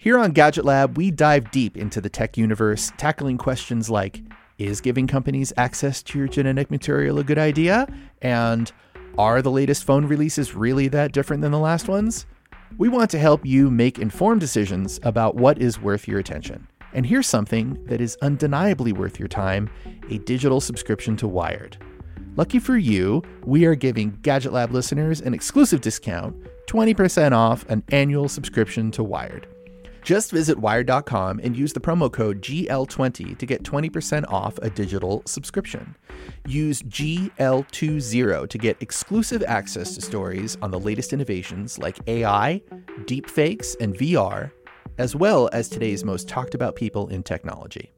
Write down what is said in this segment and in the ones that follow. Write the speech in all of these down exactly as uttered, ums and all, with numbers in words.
Here on Gadget Lab, we dive deep into the tech universe, tackling questions like, is giving companies access to your genetic material a good idea? And are the latest phone releases really that different than the last ones? We want to help you make informed decisions about what is worth your attention. And here's something that is undeniably worth your time, a digital subscription to Wired. Lucky for you, we are giving Gadget Lab listeners an exclusive discount, twenty percent off an annual subscription to Wired. Just visit wired dot com and use the promo code G L twenty to get twenty percent off a digital subscription. Use G L twenty to get exclusive access to stories on the latest innovations like A I, deepfakes, and V R, as well as today's most talked about people in technology.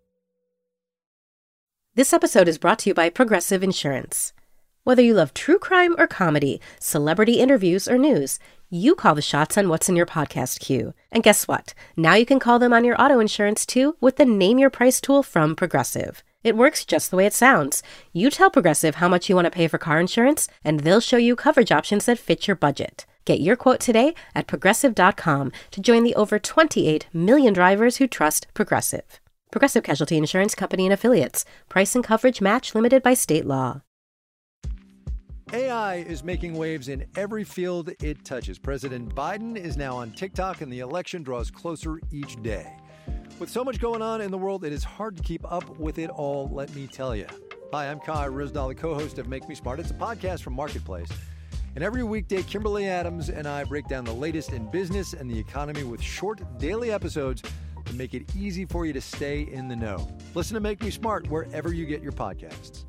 This episode is brought to you by Progressive Insurance. Whether you love true crime or comedy, celebrity interviews or news, you call the shots on what's in your podcast queue. And guess what? Now you can call them on your auto insurance too with the Name Your Price tool from Progressive. It works just the way it sounds. You tell Progressive how much you want to pay for car insurance, and they'll show you coverage options that fit your budget. Get your quote today at progressive dot com to join the over twenty-eight million drivers who trust Progressive. Progressive Casualty Insurance Company and Affiliates. Price and coverage match limited by state law. A I is making waves in every field it touches. President Biden is now on TikTok, and the election draws closer each day. With so much going on in the world, it is hard to keep up with it all, let me tell you. Hi, I'm Kai Ryssdal, the co-host of Make Me Smart. It's a podcast from Marketplace. And every weekday, Kimberly Adams and I break down the latest in business and the economy with short daily episodes to make it easy for you to stay in the know. Listen to Make Me Smart wherever you get your podcasts.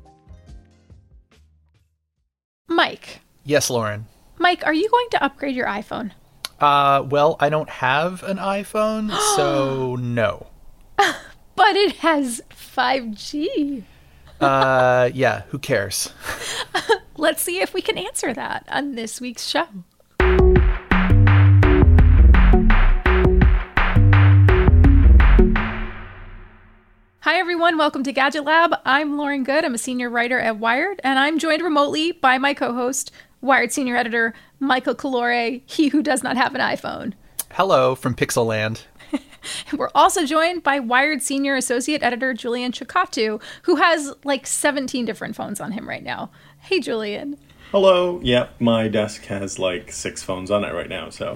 Mike. Yes, Lauren. Mike, are you going to upgrade your iPhone? Uh, well, I don't have an iPhone, so no. But it has five G. uh, yeah, who cares? Let's see if we can answer that on this week's show. Hi, everyone. Welcome to Gadget Lab. I'm Lauren Good. I'm a senior writer at Wired, and I'm joined remotely by my co-host, Wired senior editor, Michael Calore, he who does not have an iPhone. Hello from Pixel Land. We're also joined by Wired senior associate editor, Julian Chikatu, who has like seventeen different phones on him right now. Hey, Julian. Hello. Yep, my desk has like six phones on it right now, so...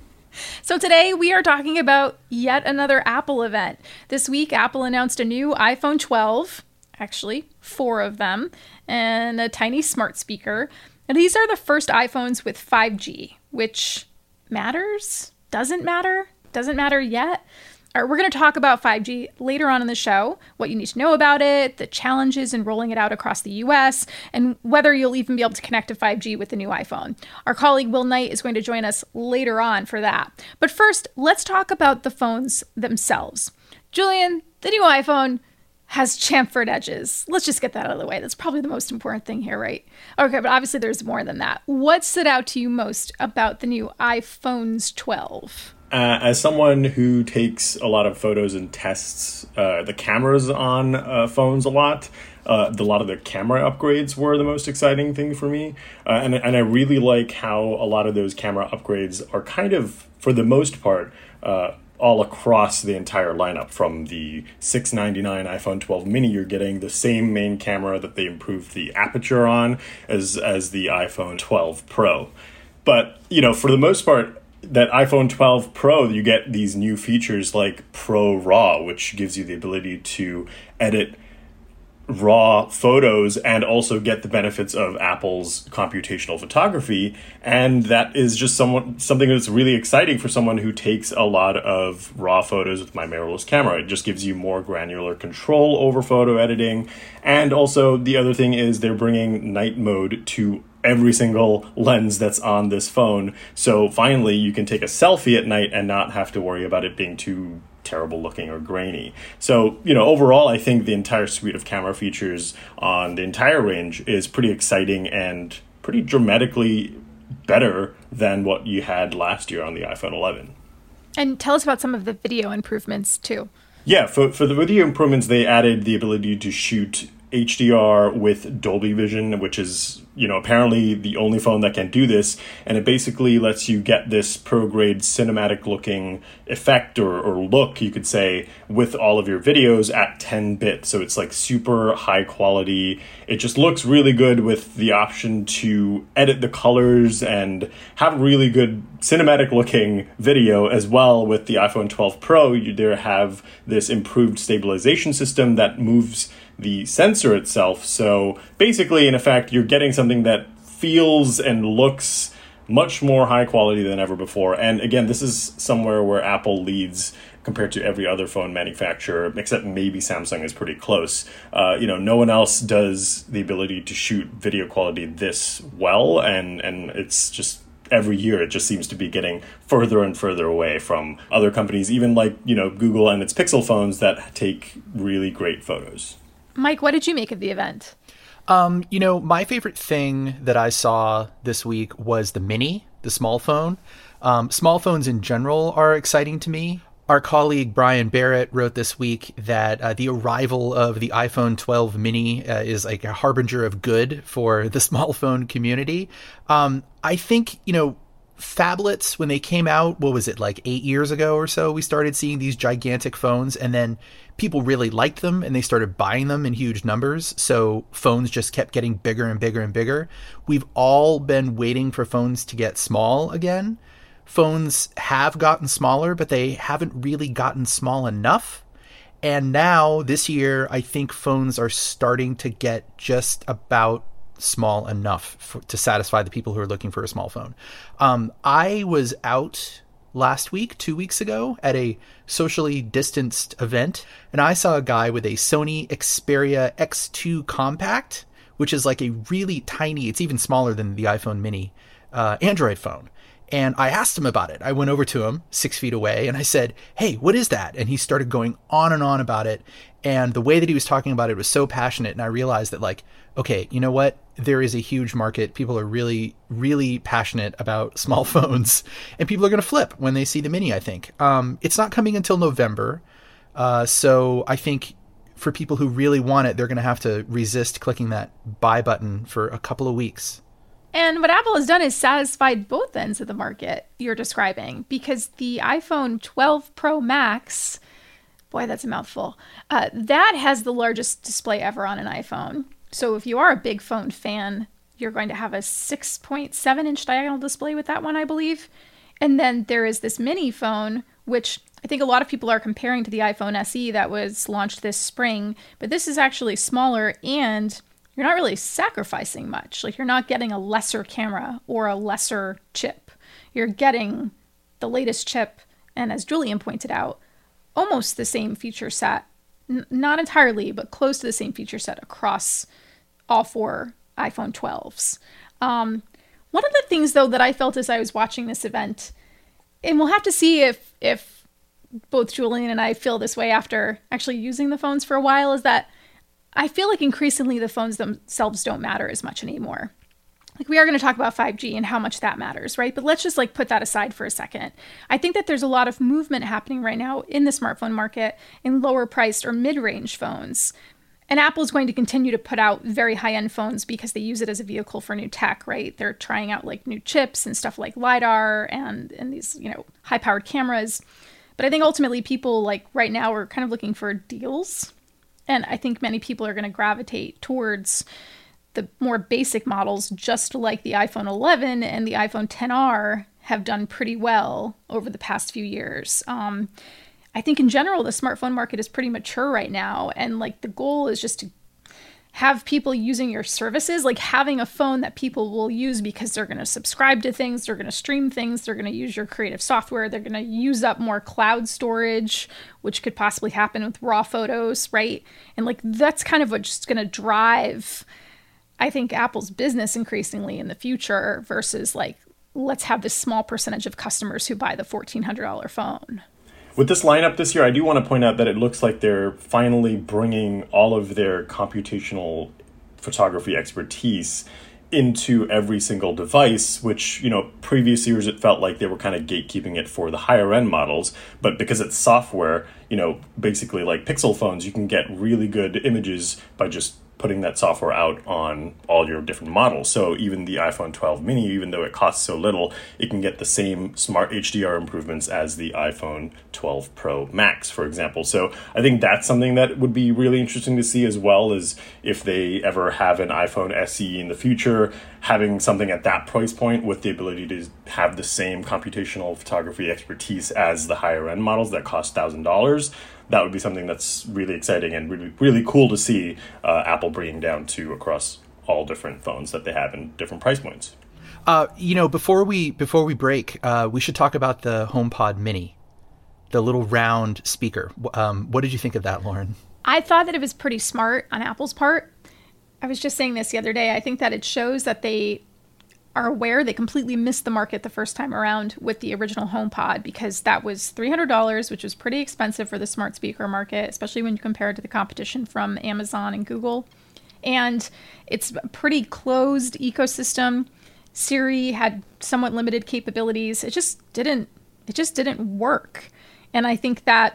So today we are talking about yet another Apple event. This week, Apple announced a new iPhone twelve, actually four of them, and a tiny smart speaker. And these are the first iPhones with five G, which matters, doesn't matter, doesn't matter yet. All right, we're going to talk about five G later on in the show, what you need to know about it, the challenges in rolling it out across the U S, and whether you'll even be able to connect to five G with the new iPhone. Our colleague Will Knight is going to join us later on for that. But first, let's talk about the phones themselves. Julian, the new iPhone has chamfered edges. Let's just get that out of the way. That's probably the most important thing here, right? Okay, but obviously there's more than that. What stood out to you most about the new iPhones twelve? Uh, as someone who takes a lot of photos and tests uh, the cameras on uh, phones a lot, uh, the, a lot of the camera upgrades were the most exciting thing for me. Uh, and, and I really like how a lot of those camera upgrades are kind of, for the most part, uh, all across the entire lineup. From the six ninety-nine iPhone twelve mini, you're getting the same main camera that they improved the aperture on as, as the iPhone twelve Pro. But, you know, for the most part, that iPhone twelve Pro, you get these new features like Pro RAW, which gives you the ability to edit raw photos and also get the benefits of Apple's computational photography. And that is just somewhat, something that's really exciting for someone who takes a lot of raw photos with my mirrorless camera. It just gives you more granular control over photo editing. And also the other thing is they're bringing night mode to every single lens that's on this phone. So finally, you can take a selfie at night and not have to worry about it being too terrible looking or grainy. So, you know, overall, I think the entire suite of camera features on the entire range is pretty exciting and pretty dramatically better than what you had last year on the iPhone eleven. And tell us about some of the video improvements, too. Yeah, for, for the video improvements, they added the ability to shoot H D R with Dolby Vision, which is you know, apparently the only phone that can do this. And it basically lets you get this pro-grade cinematic looking effect or, or look, you could say, with all of your videos at ten bit. So it's like super high quality. It just looks really good with the option to edit the colors and have really good cinematic looking video as well. With the iPhone twelve Pro, you there have this improved stabilization system that moves the sensor itself. So basically, in effect, you're getting something that feels and looks much more high quality than ever before. And again, this is somewhere where Apple leads compared to every other phone manufacturer, except maybe Samsung is pretty close. Uh, you know, no one else does the ability to shoot video quality this well, and and it's just every year it just seems to be getting further and further away from other companies, even like, you know, Google and its Pixel phones that take really great photos. Mike, what did you make of the event? Um, you know, my favorite thing that I saw this week was the Mini, the small phone. Um, small phones in general are exciting to me. Our colleague Brian Barrett wrote this week that uh, the arrival of the iPhone twelve Mini uh, is like a harbinger of good for the small phone community. Um, I think, you know, phablets, when they came out, what was it, like eight years ago or so, we started seeing these gigantic phones, and then people really liked them and they started buying them in huge numbers. So phones just kept getting bigger and bigger and bigger. We've all been waiting for phones to get small again. Phones have gotten smaller, but they haven't really gotten small enough. And now this year, I think phones are starting to get just about small enough for, to satisfy the people who are looking for a small phone. Um, I was out last week, two weeks ago, at a socially distanced event, and I saw a guy with a Sony Xperia X two Compact, which is like a really tiny, it's even smaller than the iPhone Mini, uh, Android phone. And I asked him about it. I went over to him six feet away and I said, hey, what is that? And he started going on and on about it. And the way that he was talking about it was so passionate. And I realized that, like, okay, you know what? There is a huge market. People are really, really passionate about small phones, and people are going to flip when they see the Mini, I think. Um, it's not coming until November. Uh, so I think for people who really want it, they're going to have to resist clicking that buy button for a couple of weeks. And what Apple has done is satisfied both ends of the market you're describing, because the iPhone twelve Pro Max, boy, that's a mouthful, uh, that has the largest display ever on an iPhone. So if you are a big phone fan, you're going to have a six point seven inch diagonal display with that one, I believe. And then there is this mini phone, which I think a lot of people are comparing to the iPhone S E that was launched this spring, but this is actually smaller, and you're not really sacrificing much. Like, you're not getting a lesser camera or a lesser chip. You're getting the latest chip, and as Julian pointed out, almost the same feature set. N- not entirely, but close to the same feature set across all four iPhone twelves. Um, one of the things, though, that I felt as I was watching this event, and we'll have to see if if both Julian and I feel this way after actually using the phones for a while, is that I feel like increasingly the phones themselves don't matter as much anymore. Like, we are going to talk about five G and how much that matters, right? But let's just like put that aside for a second. I think that there's a lot of movement happening right now in the smartphone market in lower priced or mid-range phones. And Apple is going to continue to put out very high-end phones because they use it as a vehicle for new tech, right? They're trying out like new chips and stuff like LiDAR and, and these, you know, high-powered cameras. But I think ultimately people like right now are kind of looking for deals. And I think many people are going to gravitate towards the more basic models, just like the iPhone eleven and the iPhone X R have done pretty well over the past few years. Um, I think in general, the smartphone market is pretty mature right now. And like the goal is just to have people using your services, like having a phone that people will use because they're going to subscribe to things, they're going to stream things, they're going to use your creative software, they're going to use up more cloud storage, which could possibly happen with raw photos, right? And like that's kind of what's just going to drive, I think, Apple's business increasingly in the future versus like, let's have this small percentage of customers who buy the fourteen hundred dollars phone. With this lineup this year, I do want to point out that it looks like they're finally bringing all of their computational photography expertise into every single device, which, you know, previous years it felt like they were kind of gatekeeping it for the higher end models. But because it's software, you know, basically like Pixel phones, you can get really good images by just putting that software out on all your different models. So even the iPhone twelve mini, even though it costs so little, it can get the same smart H D R improvements as the iPhone twelve Pro Max, for example. So I think that's something that would be really interesting to see, as well as if they ever have an iPhone S E in the future, having something at that price point with the ability to have the same computational photography expertise as the higher end models that cost one thousand dollars. That would be something that's really exciting and really, really cool to see uh, Apple bringing down to across all different phones that they have in different price points. Uh, you know, before we before we break, uh, we should talk about the HomePod Mini, the little round speaker. Um, what did you think of that, Lauren? I thought that it was pretty smart on Apple's part. I was just saying this the other day. I think that it shows that they are aware they completely missed the market the first time around with the original HomePod, because that was three hundred dollars, which was pretty expensive for the smart speaker market, especially when you compare it to the competition from Amazon and Google. And it's a pretty closed ecosystem. Siri had somewhat limited capabilities. It just didn't, it just didn't work. And I think that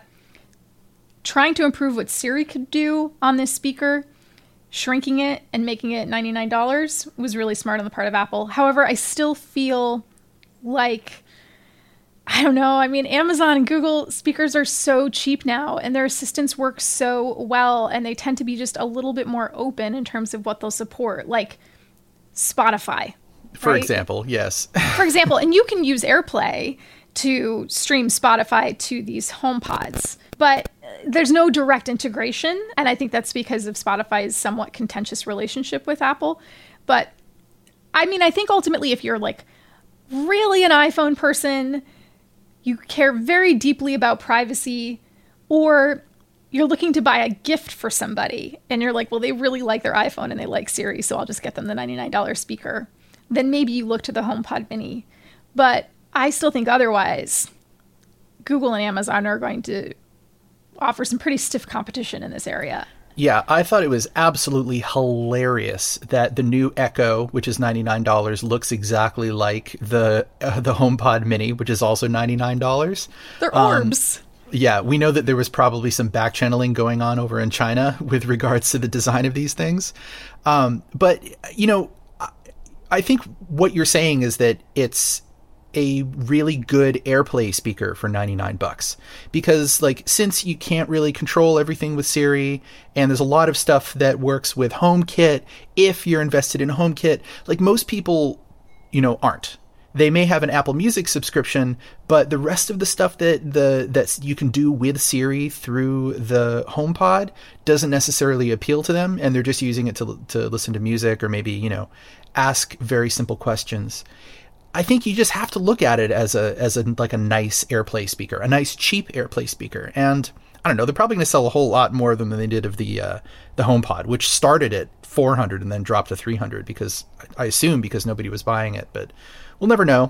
trying to improve what Siri could do on this speaker, shrinking it and making it ninety-nine dollars, was really smart on the part of Apple. However, I still feel like, I don't know, I mean, Amazon and Google speakers are so cheap now, and their assistants work so well, and they tend to be just a little bit more open in terms of what they'll support, like Spotify. For right? example, yes. For example, and you can use AirPlay to stream Spotify to these HomePods, but there's no direct integration, and I think that's because of Spotify's somewhat contentious relationship with Apple. But I mean, I think ultimately, if you're like really an iPhone person, you care very deeply about privacy, or you're looking to buy a gift for somebody and you're like, well, they really like their iPhone and they like Siri, so I'll just get them the ninety-nine dollars speaker, then maybe you look to the HomePod Mini. But I still think otherwise, Google and Amazon are going to offer some pretty stiff competition in this area. Yeah, I thought it was absolutely hilarious that the new Echo, which is ninety-nine dollars, looks exactly like the uh, the HomePod Mini, which is also ninety-nine dollars. They're orbs. Um, yeah, we know that there was probably some back channeling going on over in China with regards to the design of these things. Um, but, you know, I, I think what you're saying is that it's a really good AirPlay speaker for ninety-nine bucks, because like, since you can't really control everything with Siri, and there's a lot of stuff that works with HomeKit, if you're invested in HomeKit, like most people, you know, aren't. They may have an Apple Music subscription, but the rest of the stuff that the that you can do with Siri through the HomePod doesn't necessarily appeal to them, and they're just using it to to listen to music or maybe, you know, ask very simple questions. I think you just have to look at it as a as a like a nice AirPlay speaker, a nice cheap AirPlay speaker. And I don't know, they're probably going to sell a whole lot more than they did of the uh, the HomePod, which started at four hundred and then dropped to three hundred because I assume because nobody was buying it, but we'll never know.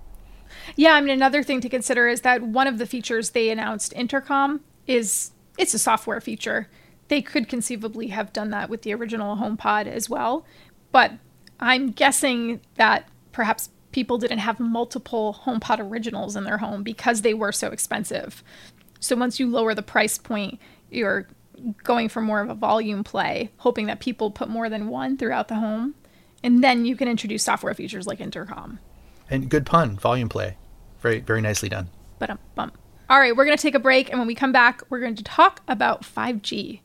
Yeah, I mean, another thing to consider is that one of the features they announced, Intercom, is it's a software feature. They could conceivably have done that with the original HomePod as well, but I'm guessing that perhaps people didn't have multiple HomePod originals in their home because they were so expensive. So once you lower the price point, you're going for more of a volume play, hoping that people put more than one throughout the home. And then you can introduce software features like Intercom. And good pun, volume play. Very, very nicely done. Ba-dum-bum. All right, we're going to take a break. And when we come back, we're going to talk about five G.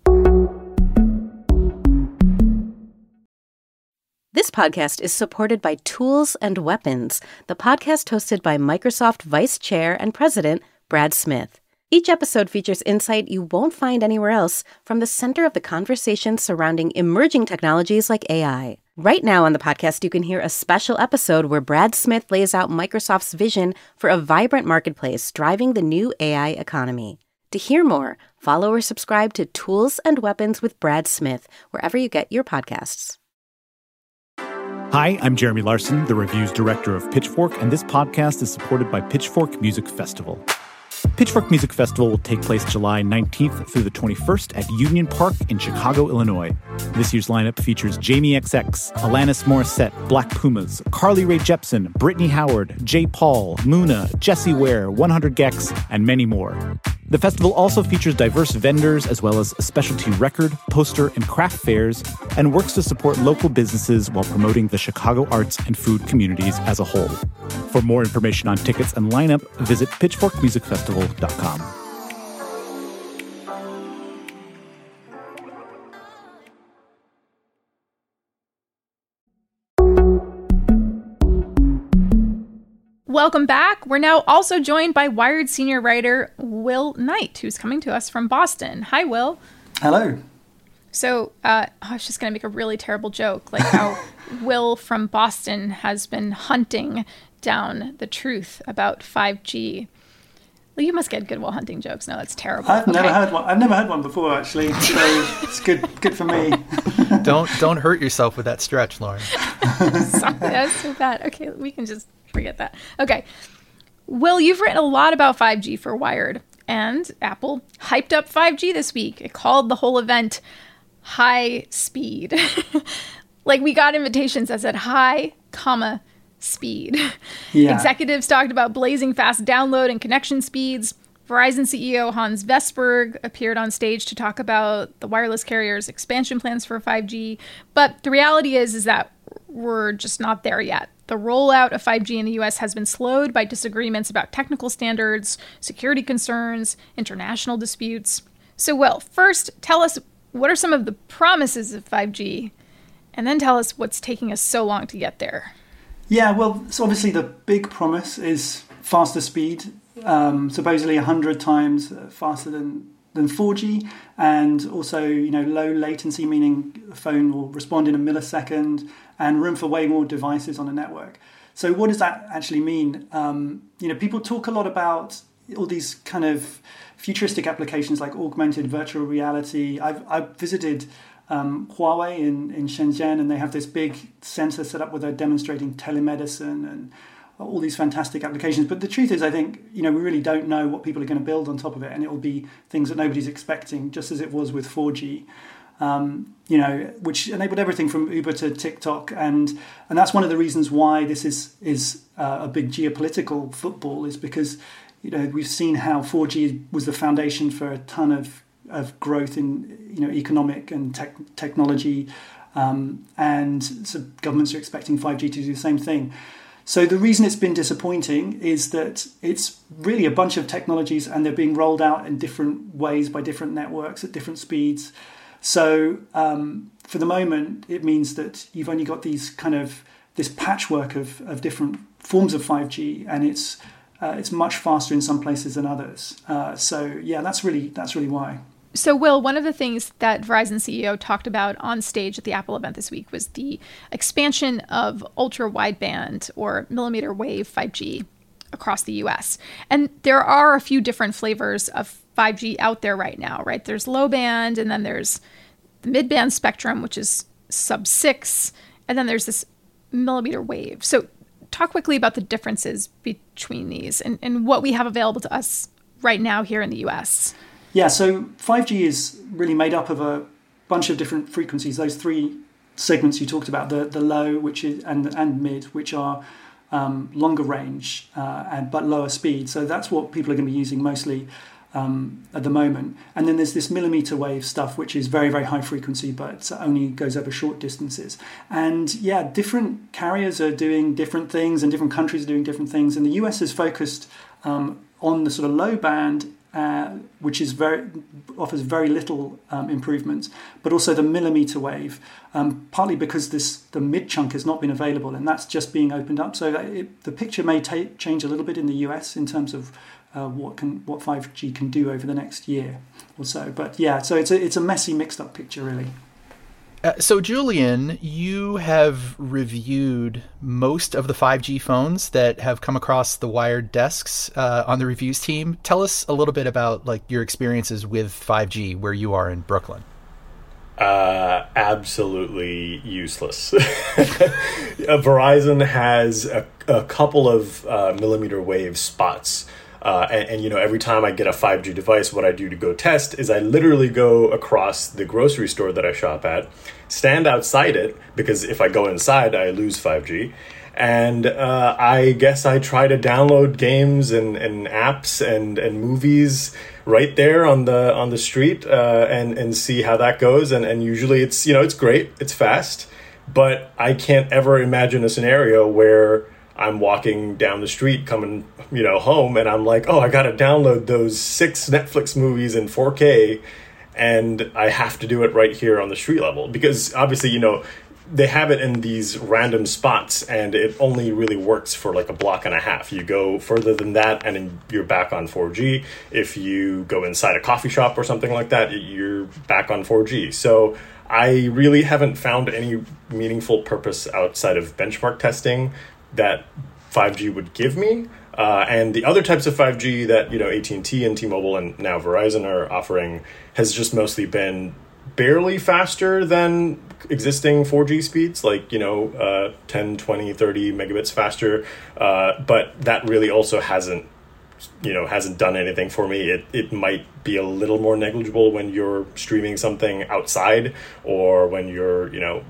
This podcast is supported by Tools and Weapons, the podcast hosted by Microsoft Vice Chair and President Brad Smith. Each episode features insight you won't find anywhere else from the center of the conversation surrounding emerging technologies like A I. Right now on the podcast, you can hear a special episode where Brad Smith lays out Microsoft's vision for a vibrant marketplace driving the new A I economy. To hear more, follow or subscribe to Tools and Weapons with Brad Smith wherever you get your podcasts. Hi, I'm Jeremy Larson, the reviews director of Pitchfork, and this podcast is supported by Pitchfork Music Festival. Pitchfork Music Festival will take place July nineteenth through the twenty-first at Union Park in Chicago, Illinois. This year's lineup features Jamie X X, Alanis Morissette, Black Pumas, Carly Rae Jepsen, Brittany Howard, Jay Paul, Muna, Jessie Ware, one hundred gecs, and many more. The festival also features diverse vendors as well as a specialty record, poster, and craft fairs, and works to support local businesses while promoting the Chicago arts and food communities as a whole. For more information on tickets and lineup, visit pitchfork music festival dot com. Welcome back. We're now also joined by Wired senior writer Will Knight, who's coming to us from Boston. Hi, Will. Hello. So uh, I was just going to make a really terrible joke, like how Will from Boston has been hunting down the truth about five G. Well, you must get good Will hunting jokes. No, that's terrible. I've okay. never heard one. I've never heard one before, actually. So it's good. Good for me. don't don't hurt yourself with that stretch, Lauren. Sorry, that's so bad. Okay, we can just forget that. Okay, Will, you've written a lot about five G for Wired, and Apple hyped up five G this week. It called the whole event high speed. Like, we got invitations that said high, comma, speed. Yeah. Executives talked about blazing fast download and connection speeds. Verizon C E O Hans Vestberg appeared on stage to talk about the wireless carrier's expansion plans for five G. But the reality is, is that we're just not there yet. The rollout of five G in the U S has been slowed by disagreements about technical standards, security concerns, international disputes. So, Will, first, tell us what are some of the promises of five G, and then tell us what's taking us so long to get there. Yeah, well, so obviously the big promise is faster speed, um, supposedly one hundred times faster than, than four G, and also, you know, low latency, meaning the phone will respond in a millisecond, and room for way more devices on a network. So what does that actually mean? Um, you know, people talk a lot about all these kind of futuristic applications like augmented virtual reality. I've, I've visited um, Huawei in, in Shenzhen, and they have this big center set up where they're demonstrating telemedicine and all these fantastic applications. But the truth is, I think, you know, we really don't know what people are going to build on top of it, and it will be things that nobody's expecting, just as it was with four G. Um, you know, which enabled everything from Uber to TikTok, and and that's one of the reasons why this is is uh, a big geopolitical football, is because, you know, we've seen how four G was the foundation for a ton of of growth in, you know, economic and tech, technology, um, and so governments are expecting five G to do the same thing. So the reason it's been disappointing is that it's really a bunch of technologies, and they're being rolled out in different ways by different networks at different speeds. So um, for the moment, it means that you've only got these kind of this patchwork of, of different forms of five G, and it's uh, it's much faster in some places than others. Uh, so yeah, that's really that's really why. So, Will, one of the things that Verizon C E O talked about on stage at the Apple event this week was the expansion of ultra-wideband or millimeter wave five G across the U S. And there are a few different flavors of five G out there right now, right? There's low band, and then there's the mid-band spectrum, which is sub six, and then there's this millimeter wave. So talk quickly about the differences between these and, and what we have available to us right now here in the U S. Yeah, so five G is really made up of a bunch of different frequencies. Those three segments you talked about, the the low, which is and and mid, which are um, longer range uh, and but lower speed. So that's what people are going to be using mostly um, at the moment. And then there's this millimeter wave stuff, which is very, very high frequency, but only goes over short distances. And yeah, different carriers are doing different things, and different countries are doing different things. And the U S is focused um, on the sort of low band, Uh, which is very offers very little um, improvements, but also the millimeter wave, um, partly because this the mid chunk has not been available, and that's just being opened up. So that it, the picture may ta- change a little bit in the U S in terms of uh, what can what five G can do over the next year or so. But yeah, so it's a it's a messy, mixed up picture really. Uh, so, Julian, you have reviewed most of the five G phones that have come across the Wired desks uh, on the reviews team. Tell us a little bit about like your experiences with five G where you are in Brooklyn. Uh, absolutely useless. uh, Verizon has a, a couple of uh, millimeter wave spots. Uh, and, and, you know, every time I get a five G device, what I do to go test is I literally go across the grocery store that I shop at, stand outside it, because if I go inside, I lose five G, And uh, I guess I try to download games and, and apps and, and movies right there on the on the street uh, and and see how that goes. And, and usually it's, you know, it's great, it's fast, but I can't ever imagine a scenario where I'm walking down the street coming, you know, home, and I'm like, oh, I got to download those six Netflix movies in four K, and I have to do it right here on the street level. Because obviously, you know, they have it in these random spots, and it only really works for like a block and a half. You go further than that, and then you're back on four G. If you go inside a coffee shop or something like that, you're back on four G. So I really haven't found any meaningful purpose outside of benchmark testing that five G would give me. Uh, and the other types of five G that, you know, A T and T and T-Mobile and now Verizon are offering has just mostly been barely faster than existing four G speeds, like, you know, uh, ten, twenty, thirty megabits faster. Uh, but that really also hasn't, you know, hasn't done anything for me. It it might be a little more negligible when you're streaming something outside, or when you're, you know,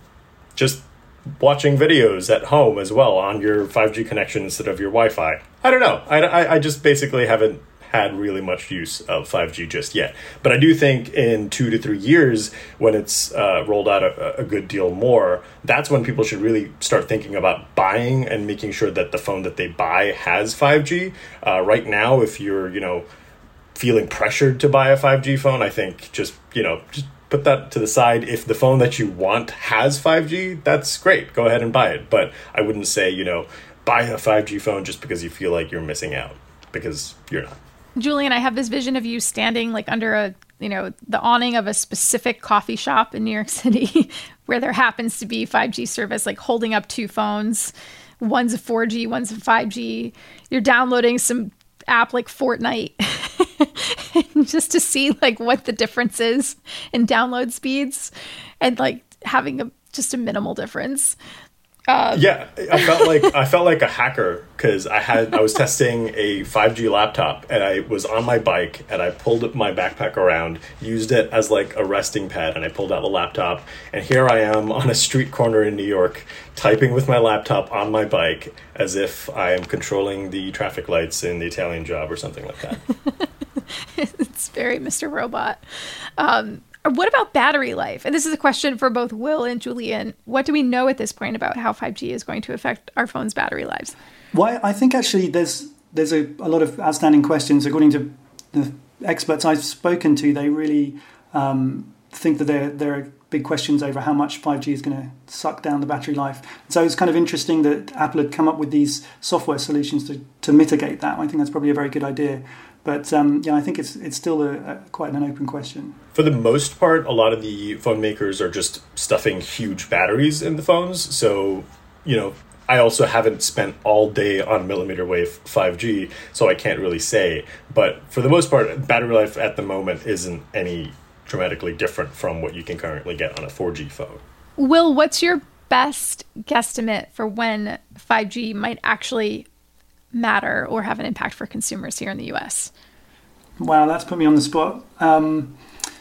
just watching videos at home as well on your five G connection instead of your Wi-Fi. I don't know. I, I, I just basically haven't had really much use of five G just yet. But I do think in two to three years, when it's uh, rolled out a, a good deal more, that's when people should really start thinking about buying and making sure that the phone that they buy has five G. Uh, right now, if you're, you know, feeling pressured to buy a five G phone, I think just, you know, just put that to the side. If the phone that you want has five G, that's great. Go ahead and buy it. But I wouldn't say, you know, buy a five G phone just because you feel like you're missing out, because you're not. Julian, I have this vision of you standing like under a, you know, the awning of a specific coffee shop in New York City where there happens to be five G service, like holding up two phones. One's a four G, one's a five G. You're downloading some app like Fortnite just to see like what the difference is in download speeds, and like having a just a minimal difference. Uh, yeah, I felt like I felt like a hacker, because I had I was testing a five G laptop, and I was on my bike, and I pulled my backpack around, used it as like a resting pad, and I pulled out the laptop, and here I am on a street corner in New York, typing with my laptop on my bike as if I am controlling the traffic lights in The Italian Job or something like that. It's very Mister Robot. Um, What about battery life? And this is a question for both Will and Julian. What do we know at this point about how five G is going to affect our phones' battery lives? Well, I think actually there's there's a, a lot of outstanding questions. According to the experts I've spoken to, they really um, think that there there are big questions over how much five G is going to suck down the battery life. So it's kind of interesting that Apple had come up with these software solutions to, to mitigate that. I think that's probably a very good idea. But um, yeah, I think it's it's still a, a, quite an open question. For the most part, a lot of the phone makers are just stuffing huge batteries in the phones. So, you know, I also haven't spent all day on millimeter wave five G, so I can't really say. But for the most part, battery life at the moment isn't any dramatically different from what you can currently get on a four G phone. Will, what's your best guesstimate for when five G might actually matter or have an impact for consumers here in the U S? Wow, that's put me on the spot. Um,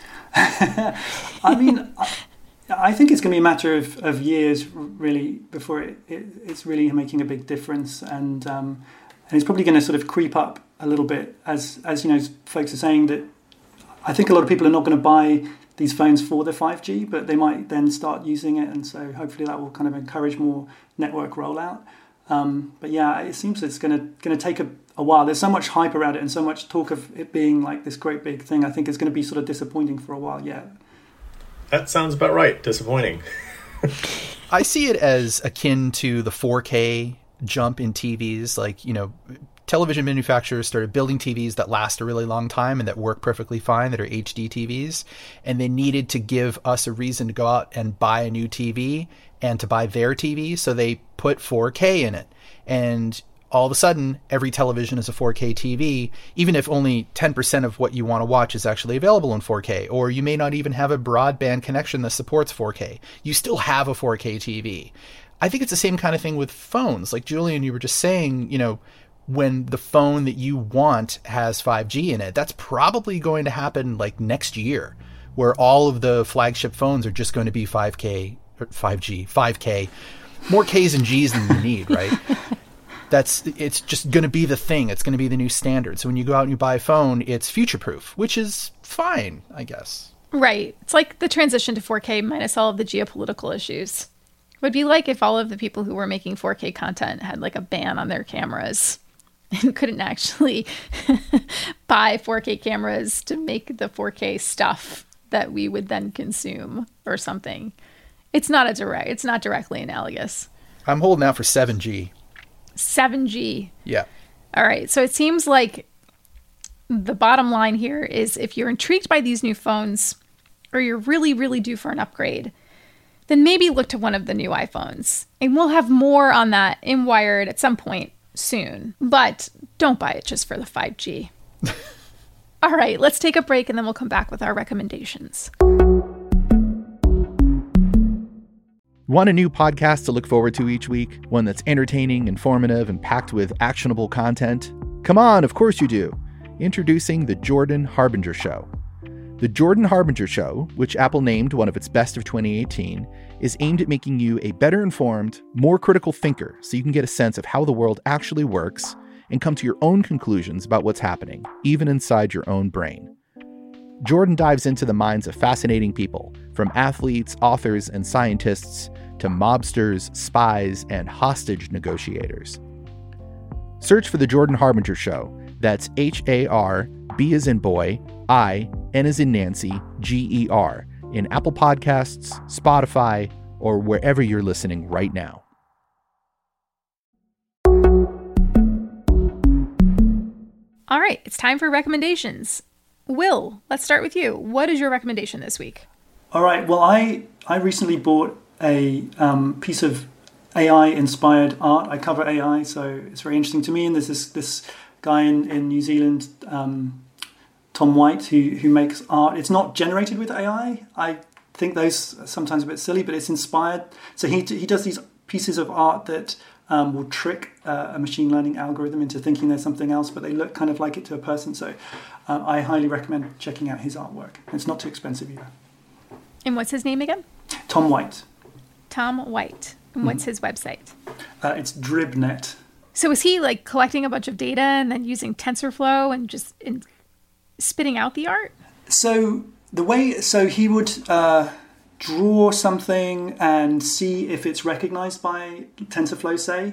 I mean, I, I think it's going to be a matter of, of years, really, before it, it, it's really making a big difference. And um, and it's probably going to sort of creep up a little bit as, as you know, folks are saying that I think a lot of people are not going to buy these phones for the five G, but they might then start using it. And so hopefully that will kind of encourage more network rollout. Um, but yeah, it seems it's going to going to take a, a while. There's so much hype around it and so much talk of it being like this great big thing. I think it's going to be sort of disappointing for a while yet. That sounds about right. Disappointing. I see it as akin to the four K jump in T Vs. Like, you know, television manufacturers started building T Vs that last a really long time and that work perfectly fine, that are H D T Vs. And they needed to give us a reason to go out and buy a new T V and to buy their T V. So they put four K in it. And all of a sudden, every television is a four K T V, even if only ten percent of what you want to watch is actually available in four K. Or you may not even have a broadband connection that supports four K. You still have a four K T V. I think it's the same kind of thing with phones. Like Julian, you were just saying, you know, when the phone that you want has five G in it, that's probably going to happen like next year, where all of the flagship phones are just going to be five K, or five G, five K. more K's and G's than you need, right? That's it's just going to be the thing. It's going to be the new standard. So when you go out and you buy a phone, it's future-proof, which is fine, I guess. Right. It's like the transition to four K minus all of the geopolitical issues. It would be like if all of the people who were making four K content had like a ban on their cameras and couldn't actually buy four K cameras to make the four K stuff that we would then consume or something. It's not a direct, it's not directly analogous. I'm holding out for seven G. seven G. Yeah. All right. So it seems like the bottom line here is if you're intrigued by these new phones or you're really, really due for an upgrade, then maybe look to one of the new iPhones. And we'll have more on that in Wired at some point soon. But don't buy it just for the five G. All right. Let's take a break and then we'll come back with our recommendations. Want a new podcast to look forward to each week? One that's entertaining, informative, and packed with actionable content? Come on, of course you do. Introducing The Jordan Harbinger Show. The Jordan Harbinger Show, which Apple named one of its best of twenty eighteen, is aimed at making you a better informed, more critical thinker so you can get a sense of how the world actually works and come to your own conclusions about what's happening, even inside your own brain. Jordan dives into the minds of fascinating people, from athletes, authors, and scientists to mobsters, spies, and hostage negotiators. Search for The Jordan Harbinger Show. That's H A R, B as in boy, I, N as in Nancy, G E R, in Apple Podcasts, Spotify, or wherever you're listening right now. All right, it's time for recommendations. Will, let's start with you. What is your recommendation this week? All right. Well, I, I recently bought a um, piece of A I-inspired art. I cover A I, so it's very interesting to me. And there's this this guy in, in New Zealand, um, Tom White, who, who makes art. It's not generated with A I. I think those are sometimes a bit silly, but it's inspired. So he he does these pieces of art that um, will trick uh, a machine learning algorithm into thinking there's something else, but they look kind of like it to a person. So uh, I highly recommend checking out his artwork. It's not too expensive either. And what's his name again? Tom White. Tom White. And what's mm-hmm. his website? Uh, it's Dribnet. So is he like collecting a bunch of data and then using TensorFlow and just in, spitting out the art? So the way, so he would uh, draw something and see if it's recognized by TensorFlow, say,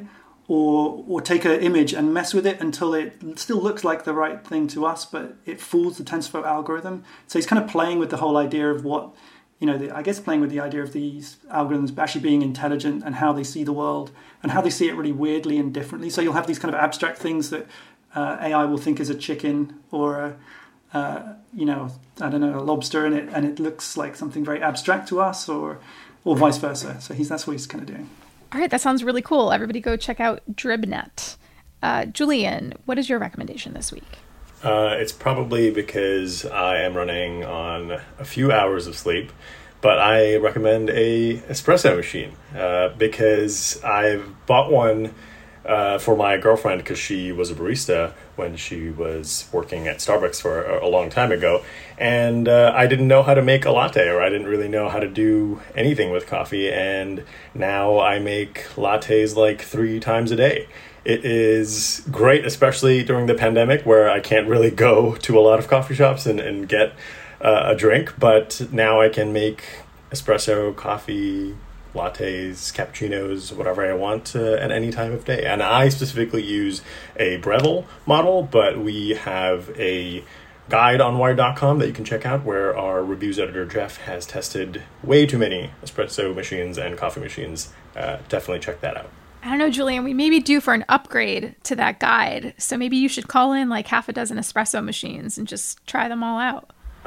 or or take an image and mess with it until it still looks like the right thing to us, but it fools the TensorFlow algorithm. So he's kind of playing with the whole idea of what, you know, the, I guess playing with the idea of these algorithms actually being intelligent and how they see the world and how they see it really weirdly and differently. So you'll have these kind of abstract things that uh, A I will think is a chicken or a, uh, you know, I don't know, a lobster, and it and it looks like something very abstract to us, or or vice versa. So he's that's what he's kind of doing. All right, that sounds really cool. Everybody go check out Dribnet. Uh, Julian, what is your recommendation this week? Uh, it's probably because I am running on a few hours of sleep, but I recommend a espresso machine uh, because I've bought one uh, for my girlfriend because she was a barista when she was working at Starbucks for a, a long time ago, and uh, I didn't know how to make a latte, or I didn't really know how to do anything with coffee, and now I make lattes like three times a day. It is great, especially during the pandemic where I can't really go to a lot of coffee shops and, and get uh, a drink. But now I can make espresso, coffee, lattes, cappuccinos, whatever I want uh, at any time of day. And I specifically use a Breville model, but we have a guide on Wired dot com that you can check out where our reviews editor, Jeff, has tested way too many espresso machines and coffee machines. Uh, definitely check that out. I don't know, Julian, we may be due for an upgrade to that guide. So maybe you should call in like half a dozen espresso machines and just try them all out.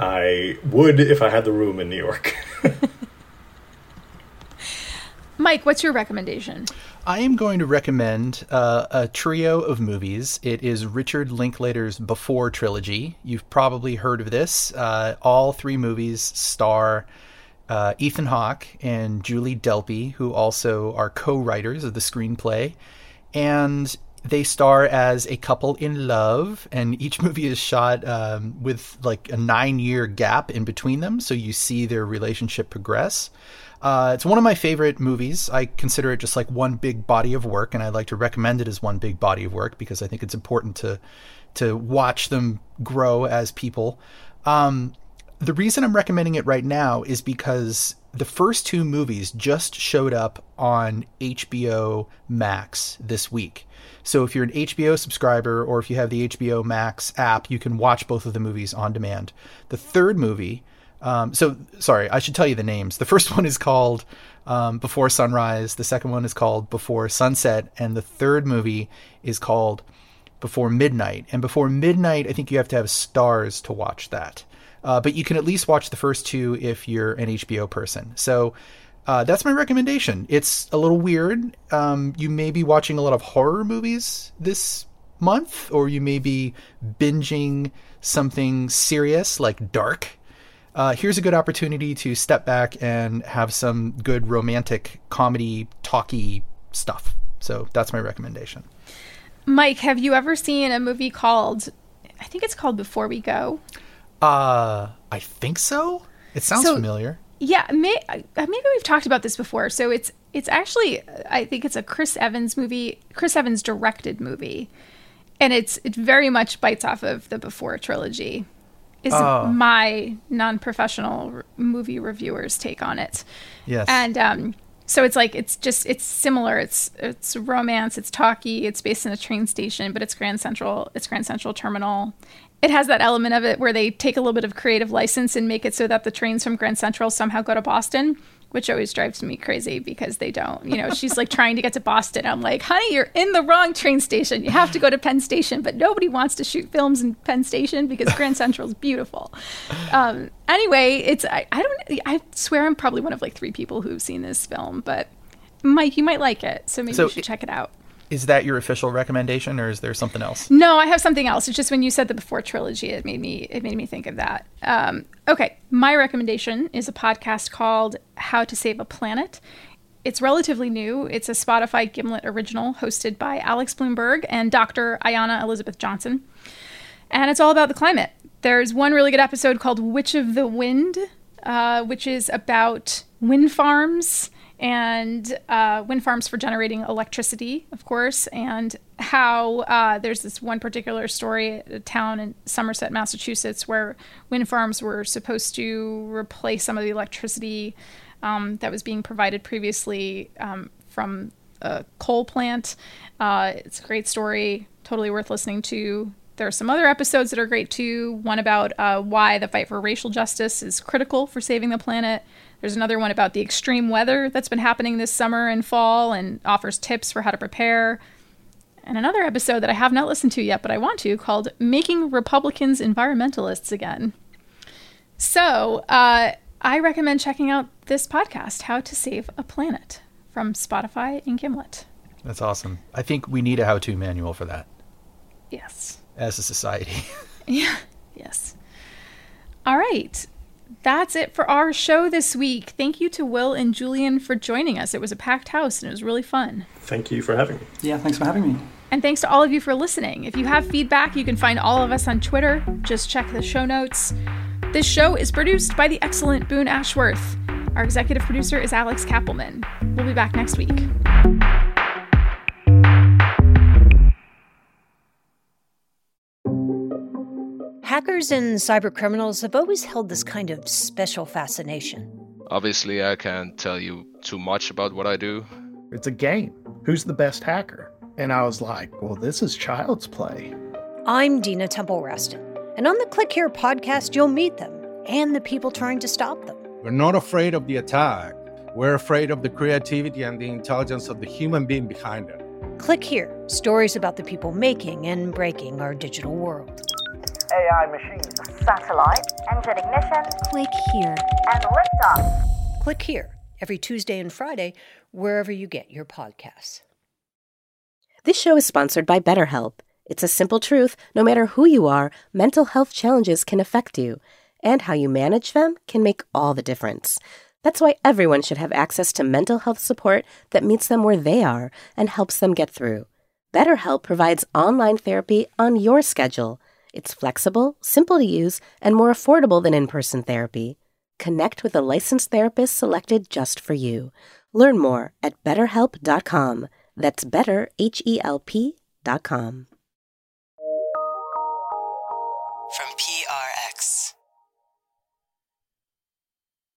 I would if I had the room in New York. Mike, what's your recommendation? I am going to recommend uh, a trio of movies. It is Richard Linklater's Before trilogy. You've probably heard of this. Uh, all three movies star Uh, Ethan Hawke and Julie Delpy, who also are co-writers of the screenplay, and they star as a couple in love, and each movie is shot um, with like a nine-year gap in between them, so you see their relationship progress. Uh, it's one of my favorite movies. I consider it just like one big body of work, and I like to recommend it as one big body of work because I think it's important to to watch them grow as people. Um, the reason I'm recommending it right now is because the first two movies just showed up on H B O Max this week. So if you're an H B O subscriber or if you have the H B O Max app, you can watch both of the movies on demand. The third movie, um, so sorry, I should tell you the names. The first one is called um, Before Sunrise. The second one is called Before Sunset. And the third movie is called Before Midnight. And Before Midnight, I think you have to have stars to watch that. Uh, but you can at least watch the first two if you're an H B O person. So uh, that's my recommendation. It's a little weird. Um, you may be watching a lot of horror movies this month, or you may be binging something serious like Dark. Uh, here's a good opportunity to step back and have some good romantic comedy, talky stuff. So that's my recommendation. Mike, have you ever seen a movie called, I think it's called Before We Go? Uh, I think so. It sounds so, familiar. Yeah, may, maybe we've talked about this before. So it's it's actually, I think it's a Chris Evans movie, Chris Evans directed movie, and it's it very much bites off of the Before trilogy. Is oh. my non-professional r- movie reviewer's take on it. Yes, and um, so it's like it's just it's similar. It's it's romance. It's talky. It's based in a train station, but it's Grand Central. It's Grand Central Terminal. It has that element of it where they take a little bit of creative license and make it so that the trains from Grand Central somehow go to Boston, which always drives me crazy because they don't. You know, she's like trying to get to Boston. I'm like, honey, you're in the wrong train station. You have to go to Penn Station, but nobody wants to shoot films in Penn Station because Grand Central is beautiful. Um, anyway, it's I, I don't I swear I'm probably one of like three people who've seen this film, but Mike, you might like it, so maybe so you should it- check it out. Is that your official recommendation, or is there something else? No, I have something else. It's just when you said the Before trilogy, it made me it made me think of that. Um, okay, my recommendation is a podcast called How to Save a Planet. It's relatively new. It's a Spotify Gimlet original hosted by Alex Bloomberg and Doctor Ayanna Elizabeth Johnson. And it's all about the climate. There's one really good episode called Witch of the Wind, uh, which is about wind farms and uh, wind farms for generating electricity, of course, and how uh, there's this one particular story, a town in Somerset, Massachusetts, where wind farms were supposed to replace some of the electricity um, that was being provided previously um, from a coal plant. Uh, it's a great story, totally worth listening to. There are some other episodes that are great too. One about uh, why the fight for racial justice is critical for saving the planet. There's another one about the extreme weather that's been happening this summer and fall and offers tips for how to prepare. And another episode that I have not listened to yet, but I want to, called Making Republicans Environmentalists Again. So uh, I recommend checking out this podcast, How to Save a Planet, from Spotify and Gimlet. That's awesome. I think we need a how-to manual for that. Yes. As a society. Yeah. Yes. All right. That's it for our show this week. Thank you to Will and Julian for joining us. It was a packed house and it was really fun. Thank you for having me. Yeah, thanks for having me. And thanks to all of you for listening. If you have feedback, you can find all of us on Twitter. Just check the show notes. This show is produced by the excellent Boone Ashworth. Our executive producer is Alex Kappelman. We'll be back next week. Hackers and cybercriminals have always held this kind of special fascination. Obviously, I can't tell you too much about what I do. It's a game. Who's the best hacker? And I was like, well, this is child's play. I'm Dina Temple-Raston, and on the Click Here podcast, you'll meet them and the people trying to stop them. We're not afraid of the attack. We're afraid of the creativity and the intelligence of the human being behind it. Click Here, stories about the people making and breaking our digital world. A I machines, satellite, engine ignition, Click Here, and liftoff. Click Here, every Tuesday and Friday, wherever you get your podcasts. This show is sponsored by BetterHelp. It's a simple truth. No matter who you are, mental health challenges can affect you, and how you manage them can make all the difference. That's why everyone should have access to mental health support that meets them where they are and helps them get through. BetterHelp provides online therapy on your schedule. It's flexible, simple to use, and more affordable than in-person therapy. Connect with a licensed therapist selected just for you. Learn more at better help dot com. That's better, H E L P dot com. From P